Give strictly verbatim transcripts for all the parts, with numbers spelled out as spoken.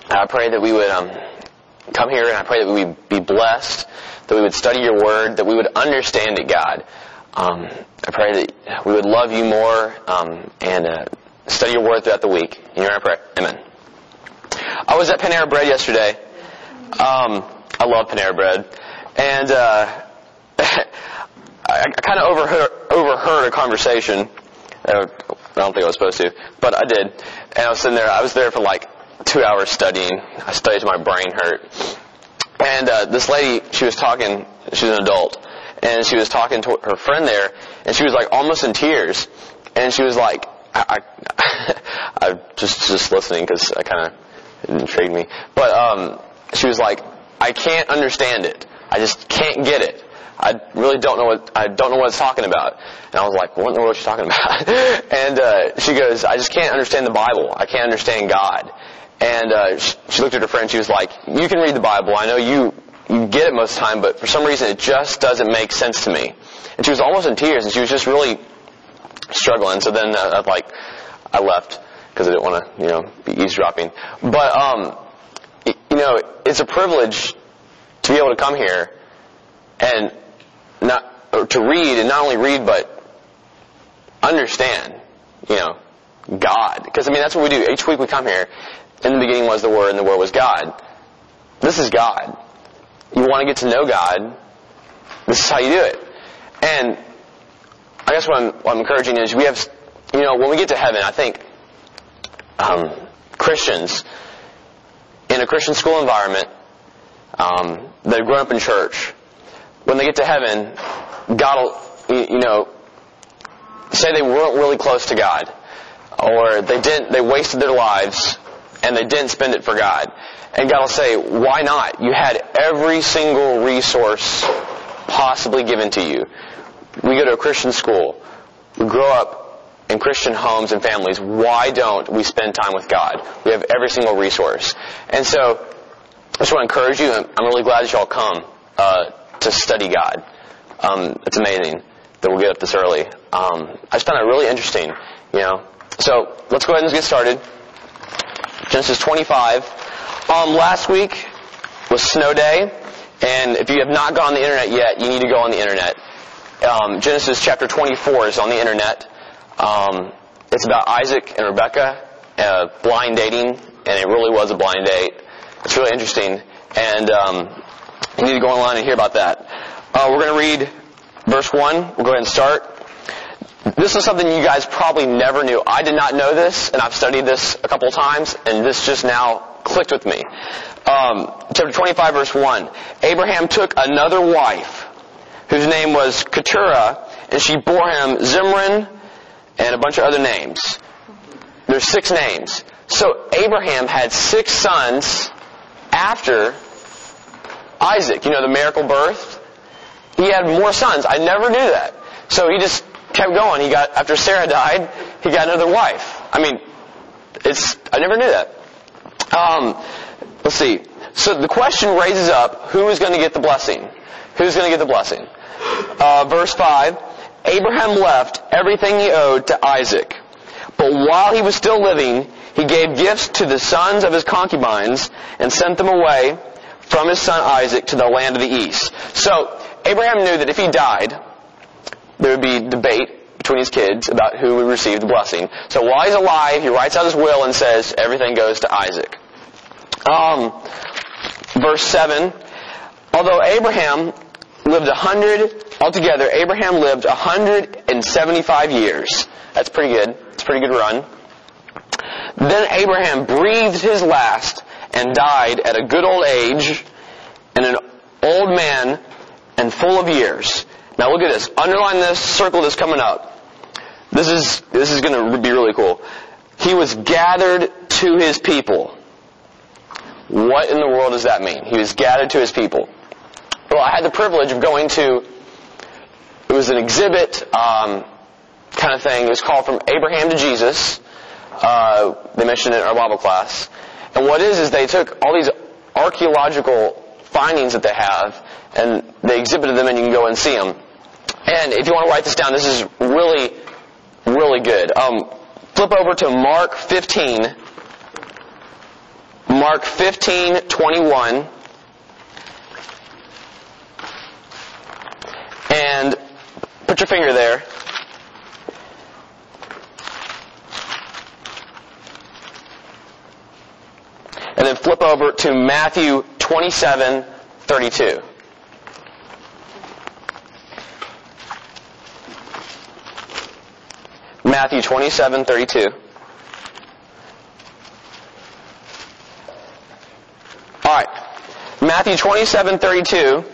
I pray that we would um, come here, and I pray that we would be blessed, that we would study your word, that we would understand it, God. Um, I pray that we would love you more um, and uh, study your word throughout the week. In your name I pray. Amen. I was at Panera Bread yesterday. Um, I love Panera Bread. And uh, I, I kind of overheard, overheard a conversation. Uh, I don't think I was supposed to, but I did. And I was sitting there. I was there for like two hours studying. I studied till my brain hurt. And uh, this lady, she was talking. She's an adult. And she was talking to her friend there, and she was like almost in tears. And she was like, I, I, I just just listening because I kind of it intrigued me. But um, she was like, I can't understand it. I just can't get it. I really don't know what I don't know what it's talking about. And I was like, what in the world is she talking about? And uh, she goes, I just can't understand the Bible. I can't understand God. And uh, she, she looked at her friend. She was like, you can read the Bible. I know you. You get it most of the time, but for some reason it just doesn't make sense to me. And she was almost in tears, and she was just really struggling. So then, uh, like, I left because I didn't want to, you know, be eavesdropping. But, um, you know, it's a privilege to be able to come here and not or to read, and not only read, but understand, you know, God. Because I mean, that's what we do. Each week we come here. In the beginning was the Word, and the Word was God. This is God. You want to get to know God, this is how you do it. And I guess what I'm, what I'm encouraging is we have, you know, when we get to heaven, I think um, Christians in a Christian school environment um, that have grown up in church, when they get to heaven, God will, you know, say they weren't really close to God, or they didn't, they wasted their lives and they didn't spend it for God. And God will say, why not? You had every single resource possibly given to you. We go to a Christian school. We grow up in Christian homes and families. Why don't we spend time with God? We have every single resource. And so, I just want to encourage you. I'm really glad that you all come uh, to study God. Um, it's amazing that we'll get up this early. Um, I just found it really interesting, you know. So, let's go ahead and get started. Genesis twenty-five. Um, last week was snow day, and if you have not gone on the internet yet, you need to go on the internet. Um, Genesis chapter twenty-four is on the internet. Um, it's about Isaac and Rebekah uh, blind dating, and it really was a blind date. It's really interesting, and um, you need to go online and hear about that. Uh, we're going to read verse one. We'll go ahead and start. This is something you guys probably never knew. I did not know this, and I've studied this a couple times, and this just now clicked with me. Um, chapter twenty-five, verse one. Abraham took another wife, whose name was Keturah, and she bore him Zimran and a bunch of other names. There's six names. So Abraham had six sons after Isaac. You know, the miracle birth. He had more sons. I never knew that. So he just kept going. He got, after Sarah died, he got another wife. I mean, it's, I never knew that. Um, let's see. So the question raises up, who is going to get the blessing? Who's going to get the blessing? Uh, verse five, Abraham left everything he owed to Isaac. But while he was still living, he gave gifts to the sons of his concubines and sent them away from his son Isaac to the land of the east. So Abraham knew that if he died, there would be debate between his kids about who would receive the blessing. So while he's alive, he writes out his will and says everything goes to Isaac. Um, verse seven, although Abraham lived a hundred, altogether Abraham lived a hundred and seventy-five years. That's pretty good. It's a pretty good run. Then Abraham breathed his last and died at a good old age and an old man and full of years. Now look at this. Underline this. Circle this coming up. This is this is going to be really cool. He was gathered to his people. What in the world does that mean? He was gathered to his people. Well, I had the privilege of going to, it was an exhibit um, kind of thing. It was called From Abraham to Jesus. Uh, they mentioned it in our Bible class. And what it is, is they took all these archaeological findings that they have, and they exhibited them, and you can go and see them. And if you want to write this down, this is really, really good. Um, flip over to Mark fifteen. Mark Mark fifteen twenty-one. And put your finger there. And then flip over to Matthew twenty-seven thirty-two. Matthew twenty-seven thirty-two. Alright. Matthew twenty-seven thirty-two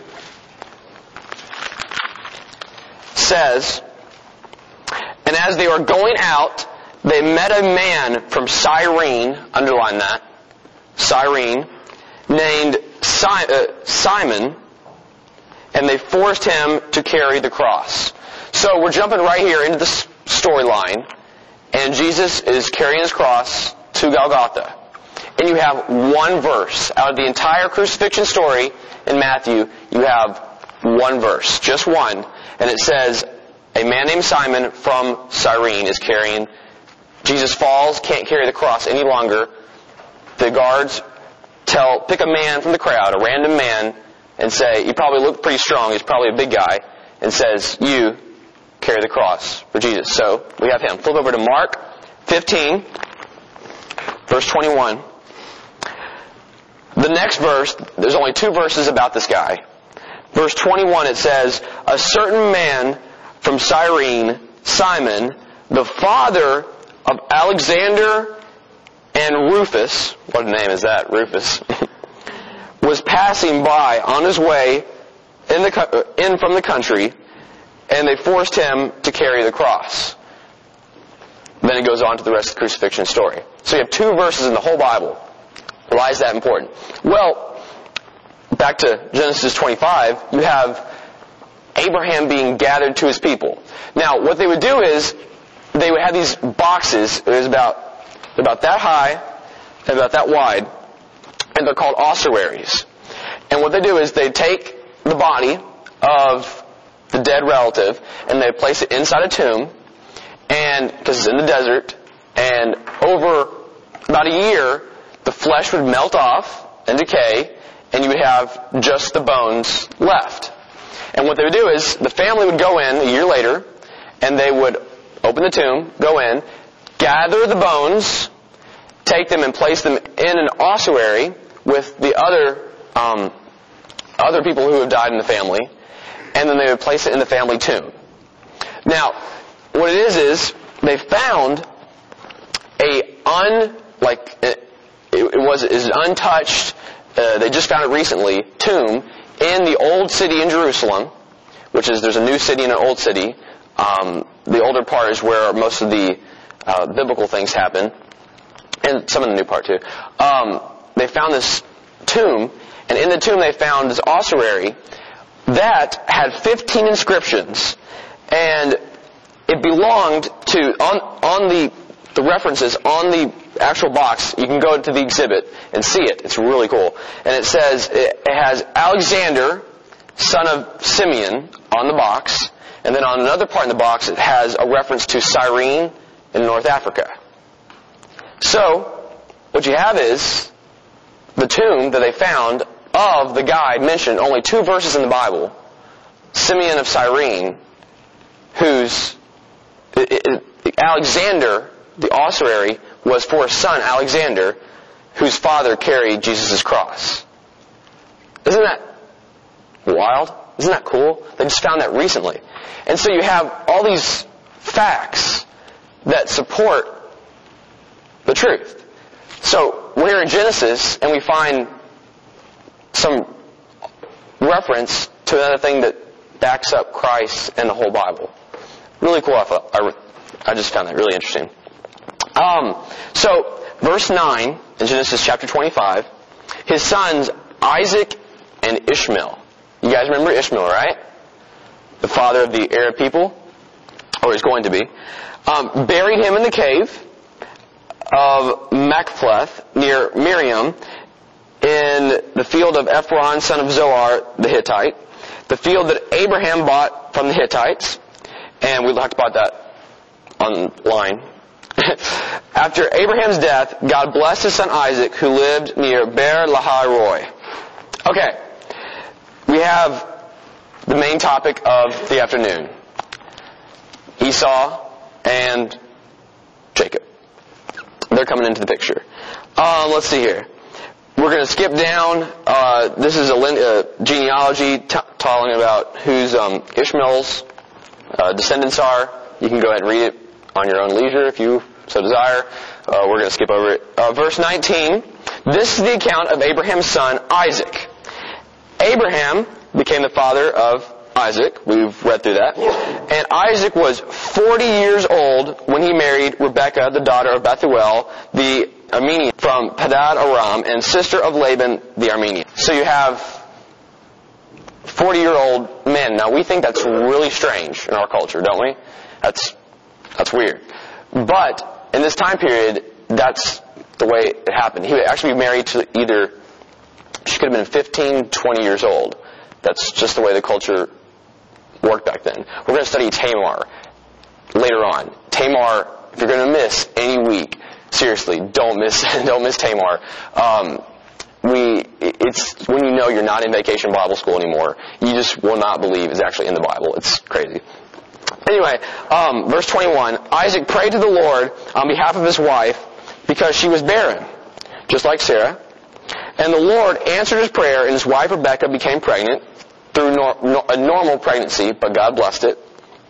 says, "And as they were going out, they met a man from Cyrene," underline that, Cyrene, "named Simon, and they forced him to carry the cross." So we're jumping right here into the storyline, and Jesus is carrying his cross to Golgotha. And you have one verse. Out of the entire crucifixion story in Matthew, you have one verse, just one. And it says, a man named Simon from Cyrene is carrying. Jesus falls, can't carry the cross any longer. The guards tell, pick a man from the crowd, a random man, and say, you probably look pretty strong, he's probably a big guy, and says, you carry the cross for Jesus. So we have him. Flip over to Mark fifteen, verse twenty-one. The next verse, there's only two verses about this guy. Verse twenty-one, it says, a certain man from Cyrene, Simon, the father of Alexander and Rufus, what a name is that, Rufus, was passing by on his way in, the, in from the country, and they forced him to carry the cross. Then it goes on to the rest of the crucifixion story. So you have two verses in the whole Bible. Why is that important? Well, back to Genesis twenty-five, you have Abraham being gathered to his people. Now, what they would do is, they would have these boxes, it was about, about that high, and about that wide, and they're called ossuaries. And what they do is, they take the body of the dead relative, and they place it inside a tomb, and, because it's in the desert, and over about a year, the flesh would melt off and decay, and you would have just the bones left. And what they would do is, the family would go in a year later, and they would open the tomb, go in, gather the bones, take them and place them in an ossuary with the other um, other people who have died in the family, and then they would place it in the family tomb. Now, what it is is, they found a un, like, it, it was is untouched, uh, they just found it recently, tomb in the old city in Jerusalem, which is, there's a new city and an old city. Um, the older part is where most of the uh, biblical things happen, and some of the new part too. Um, they found this tomb, and in the tomb they found this ossuary that had fifteen inscriptions, and it belonged to, on, on the, the references on the actual box, you can go to the exhibit and see it. It's really cool. And it says, it has Alexander, son of Simeon, on the box. And then on another part in the box, it has a reference to Cyrene in North Africa. So, what you have is the tomb that they found of the guy mentioned, only two verses in the Bible, Simeon of Cyrene, whose it, it, Alexander, the ossuary, was for his son Alexander, whose father carried Jesus' cross. Isn't that wild? Isn't that cool? They just found that recently. And so you have all these facts that support the truth. So we're here in Genesis, and we find some reference to another thing that backs up Christ and the whole Bible. Really cool. I thought. I, I just found that really interesting. Um, so, verse nine in Genesis chapter twenty-five, his sons Isaac and Ishmael. You guys remember Ishmael, right? The father of the Arab people, or is going to be, um, buried him in the cave of Machpelah near Miriam in the field of Ephron, son of Zohar, the Hittite, the field that Abraham bought from the Hittites, and we talked about that online. After Abraham's death, God blessed his son Isaac, who lived near Beer Lahai Roi. Okay, we have the main topic of the afternoon. Esau and Jacob. They're coming into the picture. Uh, let's see here. We're going to skip down. Uh, this is a uh, genealogy t- telling about whose um, Ishmael's uh, descendants are. You can go ahead and read it on your own leisure if you so desire. Uh, we're going to skip over it. Uh, verse nineteen. This is the account of Abraham's son, Isaac. Abraham became the father of Isaac. We've read through that. And Isaac was forty years old when he married Rebekah, the daughter of Bethuel, the Aramean from Padad Aram, and sister of Laban, the Aramean. So you have forty-year-old men. Now, we think that's really strange in our culture, don't we? That's that's weird. But in this time period, that's the way it happened. He would actually be married to either, she could have been fifteen, twenty years old. That's just the way the culture worked back then. We're going to study Tamar later on. Tamar, if you're going to miss any week, seriously, don't miss don't miss Tamar. Um, we it's when you know you're not in Vacation Bible School anymore, you just will not believe it's actually in the Bible. It's crazy. Anyway, um, verse twenty-one, Isaac prayed to the Lord on behalf of his wife because she was barren, just like Sarah. And the Lord answered his prayer, and his wife Rebekah became pregnant through nor- no- a normal pregnancy, but God blessed it.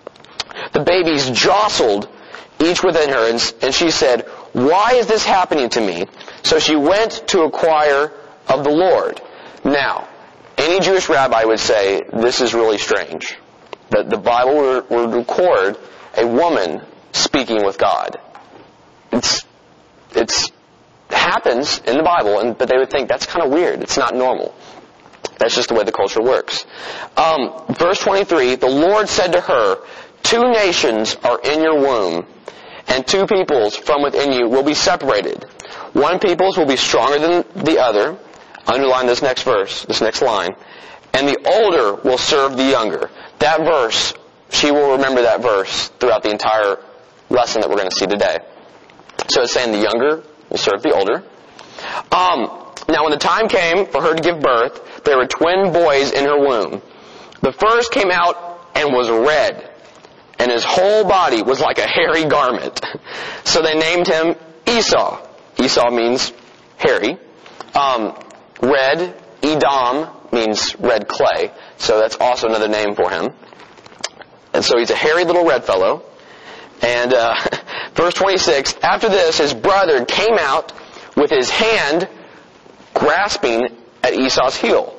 The babies jostled each within her, and, and she said, "Why is this happening to me?" So she went to inquire of the Lord. Now, any Jewish rabbi would say, this is really strange. That the Bible would, would record a woman speaking with God. It's, it's, it happens in the Bible, and, but they would think that's kind of weird. It's not normal. That's just the way the culture works. Um, verse twenty-three, the Lord said to her, "Two nations are in your womb, and two peoples from within you will be separated. One peoples will be stronger than the other." Underline this next verse, this next line. "And the older will serve the younger." That verse, she will remember that verse throughout the entire lesson that we're going to see today. So it's saying the younger will serve the older. Um, now when the time came for her to give birth, there were twin boys in her womb. The first came out and was red, and his whole body was like a hairy garment. So they named him Esau. Esau means hairy. Um, red, Edom, means red clay. So that's also another name for him. And so he's a hairy little red fellow. And uh, verse twenty-six, after this his brother came out with his hand grasping at Esau's heel.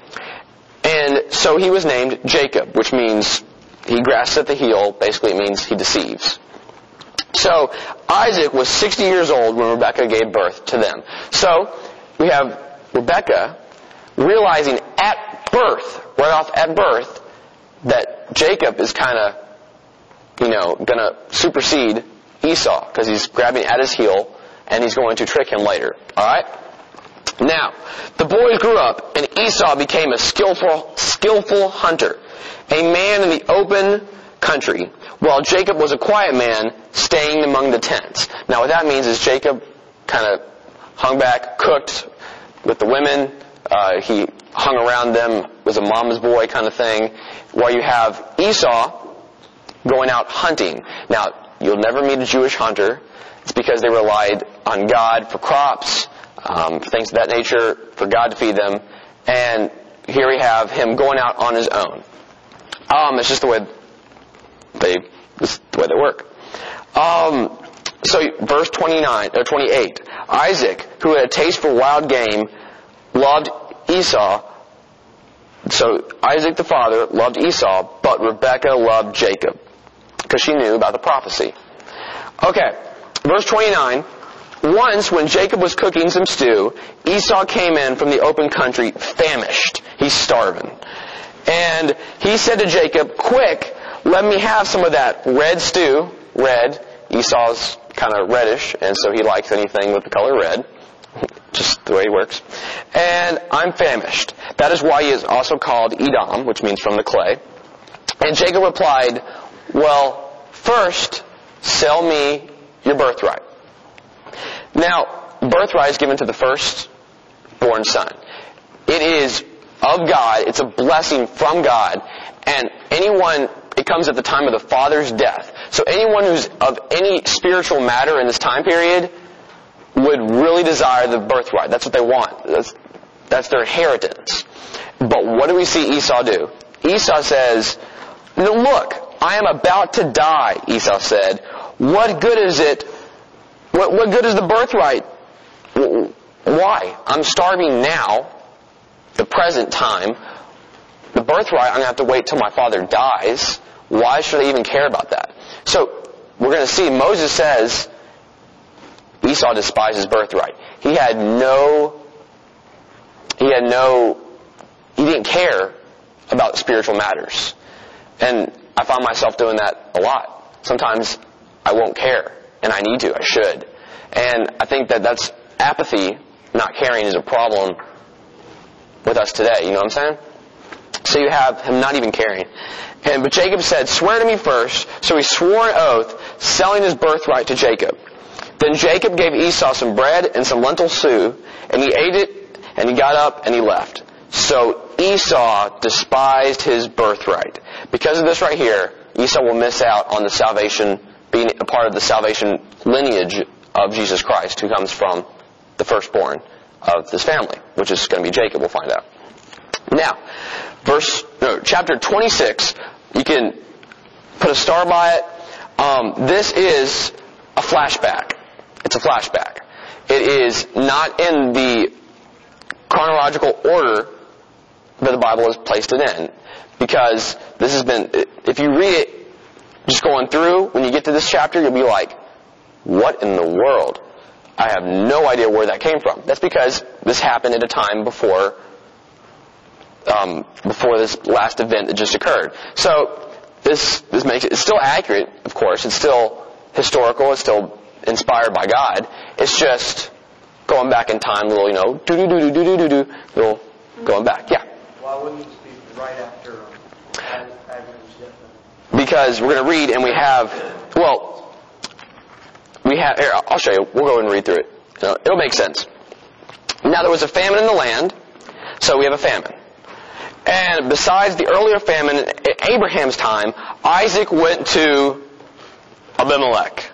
And so he was named Jacob, which means he grasps at the heel. Basically it means he deceives. So Isaac was sixty years old when Rebekah gave birth to them. So we have Rebekah realizing at birth, right off at birth, that Jacob is kind of, you know, going to supersede Esau because he's grabbing at his heel and he's going to trick him later. All right? Now, the boys grew up and Esau became a skillful, skillful hunter, a man in the open country, while Jacob was a quiet man staying among the tents. Now, what that means is Jacob kind of hung back, cooked with the women. Uh, he hung around them, was a mama's boy kind of thing, while you have Esau going out hunting. Now, you'll never meet a Jewish hunter. It's because they relied on God for crops, um, for things of that nature, for God to feed them. And here we have him going out on his own. Um, it's just the way they, it's the way they work. Um, so verse twenty-nine or twenty-eight, Isaac, who had a taste for wild game, loved Esau. So Isaac the father loved Esau, but Rebekah loved Jacob because she knew about the prophecy. Okay, verse twenty-nine. Once when Jacob was cooking some stew, Esau came in from the open country famished. He's starving. And he said to Jacob, "Quick, let me have some of that red stew." Red. Esau's kind of reddish, and so he likes anything with the color red. Just the way he works. "And I'm famished." That is why he is also called Edom, which means from the clay. And Jacob replied, "Well, first, sell me your birthright. Now, birthright is given to the firstborn son. It is of God. It's a blessing from God. And anyone, it comes at the time of the father's death. So anyone who's of any spiritual matter in this time period would really desire the birthright. That's what they want. That's, that's their inheritance. But what do we see Esau do? Esau says, look, I am about to die, Esau said. What good is it? What, what good is the birthright? Why? I'm starving now, the present time. The birthright, I'm going to have to wait till my father dies. Why should I even care about that? So, we're going to see, Moses says, Esau despised his birthright. He had no, he had no, he didn't care about spiritual matters. And I find myself doing that a lot. Sometimes I won't care, and I need to, I should. And I think that that's apathy, not caring, is a problem with us today. You know what I'm saying? So you have him not even caring. And but Jacob said, swear to me first. So he swore an oath, selling his birthright to Jacob. Then Jacob gave Esau some bread and some lentil stew, and he ate it, and he got up, and he left. So Esau despised his birthright. Because of this right here, Esau will miss out on the salvation, being a part of the salvation lineage of Jesus Christ, who comes from the firstborn of this family, which is going to be Jacob, we'll find out. Now, verse, no, chapter twenty-six, you can put a star by it. Um, this is a flashback. It's a flashback. It is not in the chronological order that the Bible has placed it in. Because this has been, if you read it just going through, when you get to this chapter, you'll be like, what in the world? I have no idea where that came from. That's because this happened at a time before um, before this last event that just occurred. So this this makes it, it's still accurate, of course. It's still historical. It's still inspired by God. It's just going back in time, little, you know, do do do do do do do, little going back. Yeah. Why wouldn't it be right after um, Abraham's death? Because we're going to read, and we have, well, we have. Here, I'll show you. We'll go and read through it. It'll make sense. Now there was a famine in the land, so we have a famine. And besides the earlier famine at Abraham's time, Isaac went to Abimelech,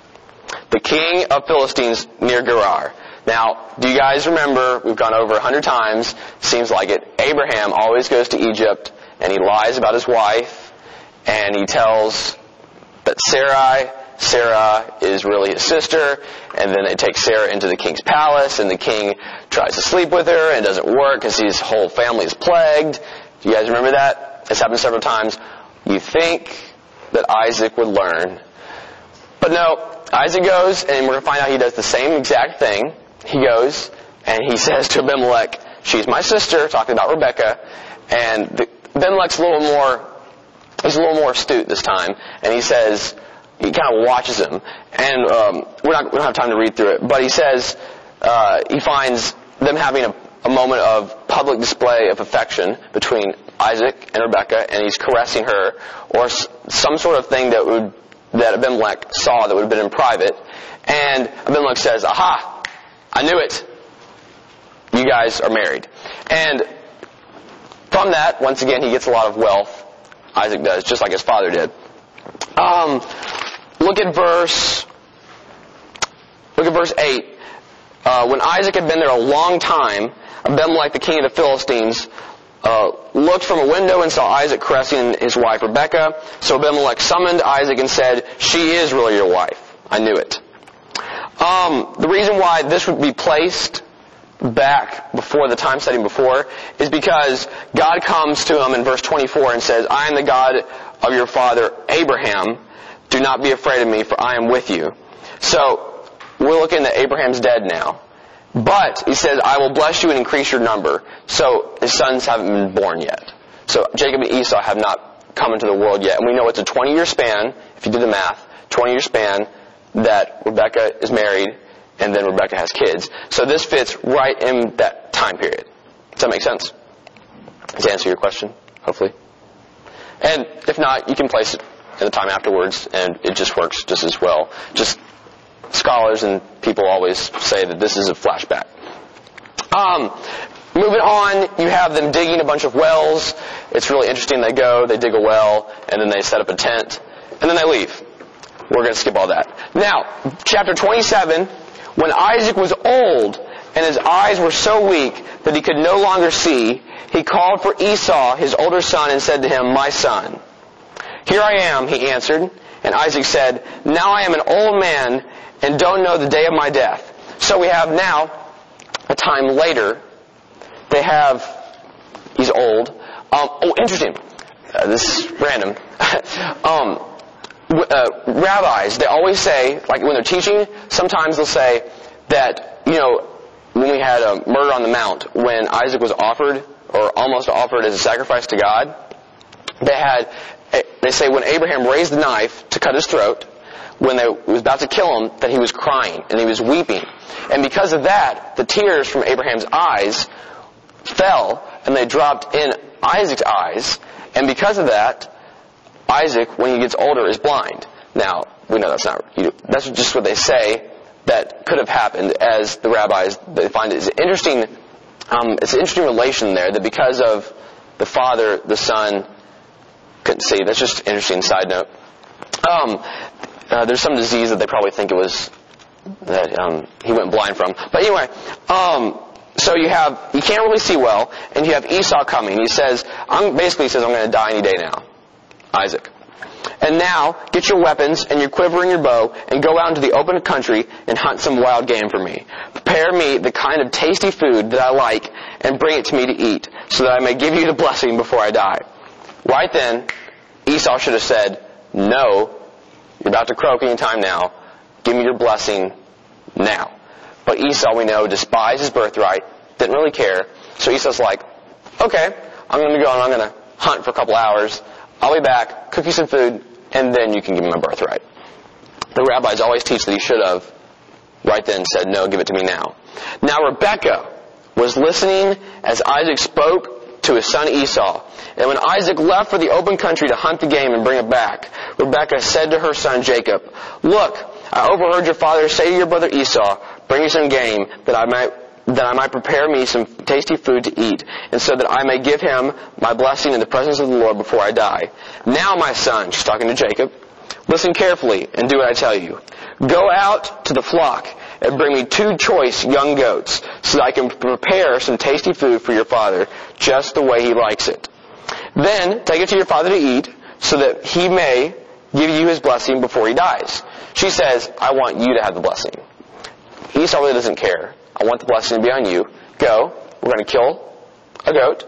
the king of Philistines near Gerar. Now, do you guys remember, we've gone over a hundred times, seems like it, Abraham always goes to Egypt, and he lies about his wife, and he tells that Sarai, Sarah is really his sister, and then they take Sarah into the king's palace, and the king tries to sleep with her, and it doesn't work because his whole family is plagued. Do you guys remember that? It's happened several times. You think that Isaac would learn. But no, Isaac goes, and we're going to find out he does the same exact thing. He goes, and he says to Abimelech, she's my sister, talking about Rebekah, and the, Abimelech's a little more, he's a little more astute this time, and he says, he kind of watches him, and um, we're not, we don't have time to read through it, but he says, uh, he finds them having a, a moment of public display of affection between Isaac and Rebekah, and he's caressing her, or s- some sort of thing that would, that Abimelech saw that would have been in private, and Abimelech says, aha! I knew it. You guys are married. And from that, once again, he gets a lot of wealth. Isaac does, just like his father did. Um, look at verse. Look at verse eight. Uh, when Isaac had been there a long time, Abimelech, the king of the Philistines, uh, looked from a window and saw Isaac caressing his wife Rebekah. So Abimelech summoned Isaac and said, "She is really your wife. I knew it." Um, the reason why this would be placed back before the time setting before is because God comes to him in verse twenty-four and says, I am the God of your father Abraham. Do not be afraid of me, for I am with you. So, we're looking at Abraham's dead now. But, he says, I will bless you and increase your number. So, his sons haven't been born yet. So, Jacob and Esau have not come into the world yet. And we know it's a twenty-year span, if you do the math, twenty-year span, that Rebekah is married, and then Rebekah has kids. So this fits right in that time period. Does that make sense? Does that answer your question? Hopefully. And if not, you can place it in the time afterwards, and it just works just as well. Just scholars and people always say that this is a flashback. Um, moving on, you have them digging a bunch of wells. It's really interesting. They go, they dig a well, and then they set up a tent, and then they leave. We're going to skip all that. Now, chapter twenty-seven, when Isaac was old and his eyes were so weak that he could no longer see, he called for Esau, his older son, and said to him, "My son." "Here I am," he answered. And Isaac said, "Now I am an old man and don't know the day of my death." So we have now a time later. They have, he's old. Um, oh, interesting. Uh, this is random. um, uh, rabbis, they always say, like when they're teaching, sometimes they'll say that, you know, when we had a murder on the mount, when Isaac was offered, or almost offered as a sacrifice to God, they had, they say when Abraham raised the knife to cut his throat, when they was about to kill him, that he was crying and he was weeping. And because of that, the tears from Abraham's eyes fell and they dropped in Isaac's eyes. And because of that, Isaac, when he gets older, is blind. Now, we know that's not, that's just what they say that could have happened, as the rabbis, they find it is interesting, um, it's an interesting relation there, that because of the father, the son couldn't see. That's just an interesting side note. Um, uh, there's some disease that they probably think it was, that um, he went blind from. But anyway, um, so you have, you can't really see well, and you have Esau coming. He says, I'm, basically he says, I'm going to die any day now. Isaac. And now, get your weapons and your quiver and your bow, and go out into the open country and hunt some wild game for me. Prepare me the kind of tasty food that I like, and bring it to me to eat, so that I may give you the blessing before I die. Right then, Esau should have said, no, you're about to croak any time now. Give me your blessing now. But Esau, we know, despised his birthright, didn't really care. So Esau's like, okay, I'm going to go and I'm going to hunt for a couple hours. I'll be back, cook you some food, and then you can give me my birthright. The rabbis always teach that he should have, right then, said, no, give it to me now. Now Rebekah was listening as Isaac spoke to his son Esau. And when Isaac left for the open country to hunt the game and bring it back, Rebekah said to her son Jacob, look, I overheard your father say to your brother Esau, bring me some game that I might that I might prepare me some tasty food to eat, and so that I may give him my blessing in the presence of the Lord before I die. Now, my son, she's talking to Jacob, listen carefully and do what I tell you. Go out to the flock and bring me two choice young goats, so that I can prepare some tasty food for your father, just the way he likes it. Then take it to your father to eat, so that he may give you his blessing before he dies. She says, I want you to have the blessing. Esau really doesn't care. I want the blessing to be on you. Go. We're going to kill a goat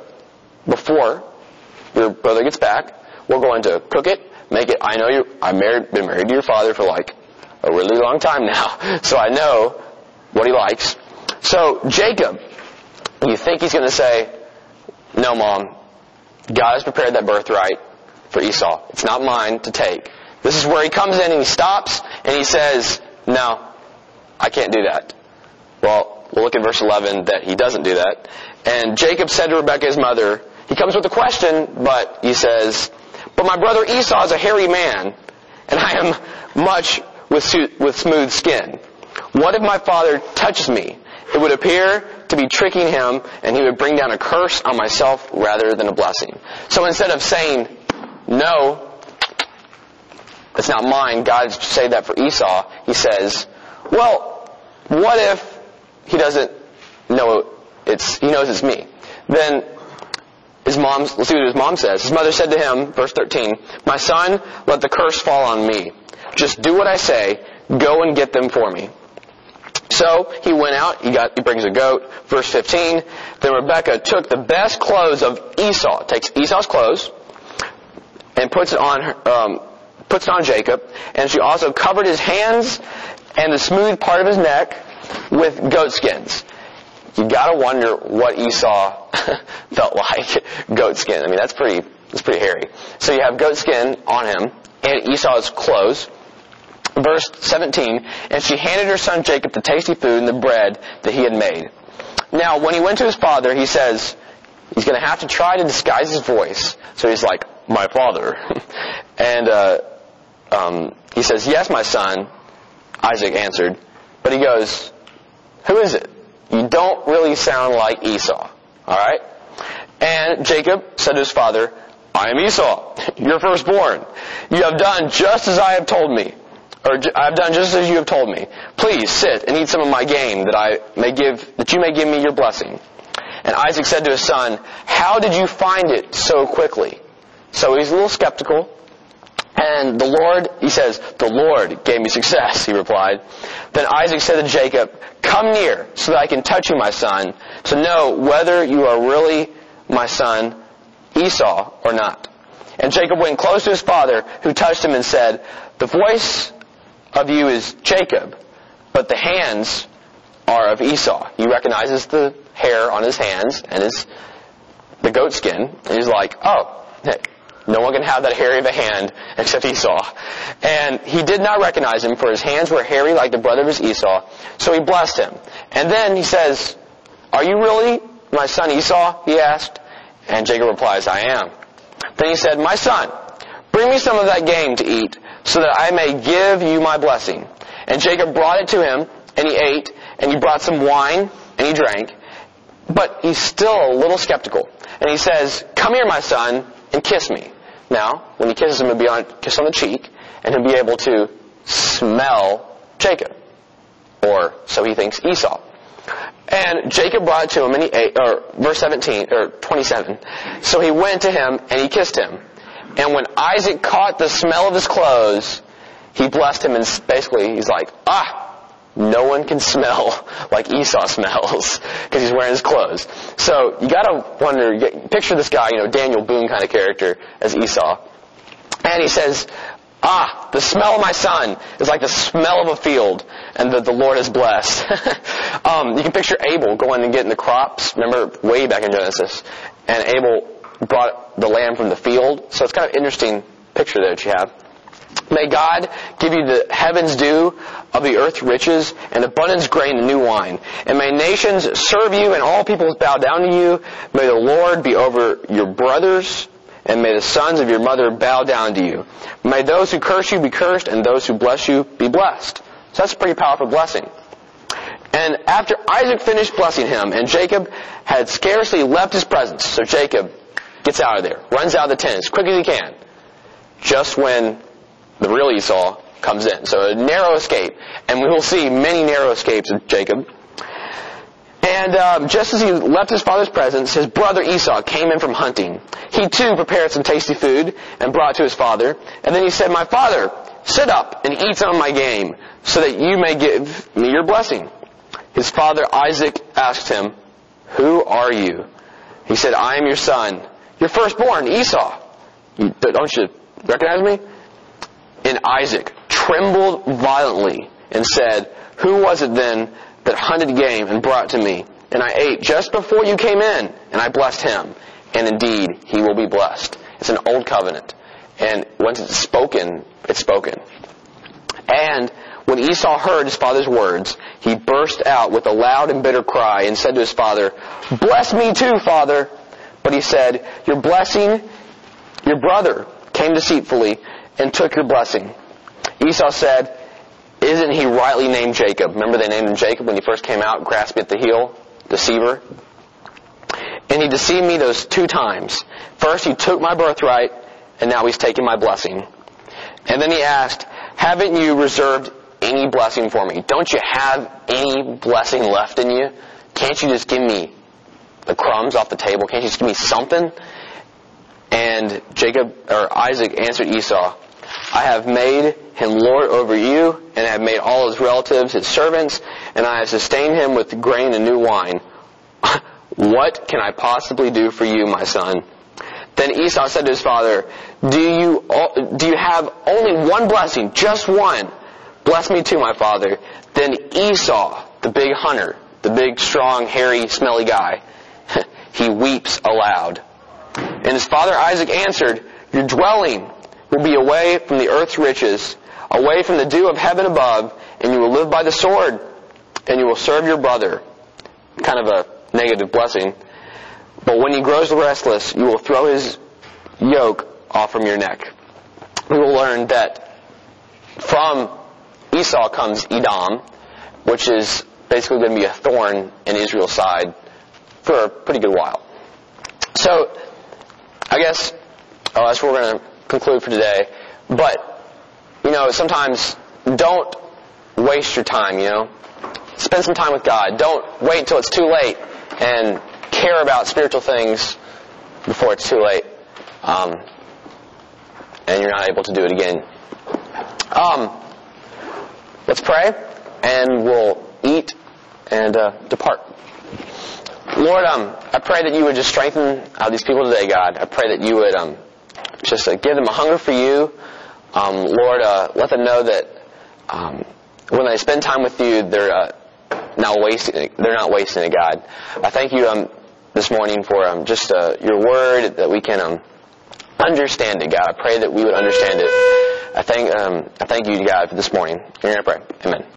before your brother gets back. We're going to cook it, make it. I know you. I've married, been married to your father for like a really long time now, so I know what he likes. So Jacob, you think he's going to say, no, Mom, God has prepared that birthright for Esau. It's not mine to take. This is where he comes in and he stops and he says, no, I can't do that. Well, we'll look at verse eleven that he doesn't do that. And Jacob said to Rebekah, his mother, he comes with a question, but he says, but my brother Esau is a hairy man, and I am much with, with smooth skin. What if my father touches me? It would appear to be tricking him, and he would bring down a curse on myself rather than a blessing. So instead of saying, no, it's not mine, God say that for Esau, he says, well, what if he doesn't know it's, he knows it's me? Then his mom, let's see what his mom says. His mother said to him, verse thirteen, my son, let the curse fall on me. Just do what I say. Go and get them for me. So he went out, he got, he brings a goat. Verse fifteen, then Rebekah took the best clothes of Esau, takes Esau's clothes, and puts it on her, um, puts it on Jacob, and she also covered his hands and the smooth part of his neck with goat skins. You gotta wonder what Esau felt like, goat skin. I mean, that's pretty, that's pretty hairy. So you have goat skin on him, and Esau's clothes. Verse seventeen, and she handed her son Jacob the tasty food and the bread that he had made. Now, when he went to his father, he says, he's gonna have to try to disguise his voice. So he's like, my father. and, uh, um, he says, yes, my son, Isaac answered. But he goes, who is it? You don't really sound like Esau. Alright? And Jacob said to his father, I am Esau, your firstborn. You have done just as I have told me. Or I have done just as you have told me. Please sit and eat some of my game that I may give, that you may give me your blessing. And Isaac said to his son, how did you find it so quickly? So he's a little skeptical. And the Lord, he says, the Lord gave me success, he replied. Then Isaac said to Jacob, come near so that I can touch you, my son, to know whether you are really my son Esau or not. And Jacob went close to his father, who touched him and said, the voice of you is Jacob, but the hands are of Esau. He recognizes the hair on his hands and his the goat skin. And he's like, oh, hey, no one can have that hairy of a hand except Esau. And he did not recognize him, for his hands were hairy like the brother of his Esau. So he blessed him. And then he says, are you really my son Esau? He asked. And Jacob replies, I am. Then he said, my son, bring me some of that game to eat, so that I may give you my blessing. And Jacob brought it to him, and he ate, and he brought some wine, and he drank. But he's still a little skeptical. And he says, come here, my son, and kiss me. Now, when he kisses him, he'll be on a kiss on the cheek, and he'll be able to smell Jacob. Or so he thinks Esau. And Jacob brought it to him, and he ate, or verse seventeen, or twenty-seven. So he went to him, and he kissed him. And when Isaac caught the smell of his clothes, he blessed him, and basically he's like, ah, no one can smell like Esau smells, because he's wearing his clothes. So you gotta wonder, picture this guy, you know, Daniel Boone kind of character as Esau. And he says, ah, the smell of my son is like the smell of a field, and that the Lord has blessed. um, you can picture Abel going and getting the crops, remember, way back in Genesis, and Abel brought the lamb from the field. So it's kind of an interesting picture there that you have. May God give you the heavens dew of the earth's riches, and abundance grain and new wine. And may nations serve you, and all peoples bow down to you. May the Lord be over your brothers, and may the sons of your mother bow down to you. May those who curse you be cursed, and those who bless you be blessed. So that's a pretty powerful blessing. And after Isaac finished blessing him, and Jacob had scarcely left his presence, so Jacob gets out of there, runs out of the tent as quick as he can, just when the real Esau comes in. So a narrow escape. And we will see many narrow escapes of Jacob. And um, just as he left his father's presence, his brother Esau came in from hunting. He too prepared some tasty food and brought it to his father. And then he said, my father, sit up and eat some of my game, so that you may give me your blessing. His father Isaac asked him, who are you? He said, I am your son, your firstborn, Esau. You, don't you recognize me? And Isaac trembled violently and said, who was it then that hunted game and brought it to me? And I ate just before you came in, and I blessed him. And indeed, he will be blessed. It's an old covenant. And once it's spoken, it's spoken. And when Esau heard his father's words, he burst out with a loud and bitter cry and said to his father, bless me too, father. But he said, your blessing, your brother came deceitfully and took your blessing. Esau said, isn't he rightly named Jacob? Remember they named him Jacob when he first came out, grasping at the heel? Deceiver. And he deceived me those two times. First he took my birthright, and now he's taken my blessing. And then he asked, haven't you reserved any blessing for me? Don't you have any blessing left in you? Can't you just give me the crumbs off the table? Can't you just give me something? And Jacob, or Isaac answered Esau, I have made him lord over you, and I have made all his relatives his servants, and I have sustained him with grain and new wine. What can I possibly do for you, my son? Then Esau said to his father, Do you do you have only one blessing, just one? Bless me too, my father. Then Esau, the big hunter, the big, strong, hairy, smelly guy, he weeps aloud. And his father Isaac answered, Your dwelling will be away from the earth's riches, away from the dew of heaven above, and you will live by the sword, and you will serve your brother. Kind of a negative blessing. But when he grows restless, you will throw his yoke off from your neck. We will learn that from Esau comes Edom, which is basically going to be a thorn in Israel's side for a pretty good while. So, I guess oh, that's where we're going to conclude for today. But, you know, sometimes don't waste your time, you know. Spend some time with God. Don't wait until it's too late and care about spiritual things before it's too late. Um, and you're not able to do it again. Um, let's pray, and we'll eat and uh, depart. Lord, um, I pray that you would just strengthen uh, these people today, God. I pray that you would um, just uh, give them a hunger for you. Um, Lord, uh, let them know that um, when they spend time with you, they're uh, not wasting it. They're not wasting it, God. I thank you um, this morning for um, just uh, your word, that we can um, understand it, God. I pray that we would understand it. I thank um, I thank you, God, for this morning. In your name I pray. Amen.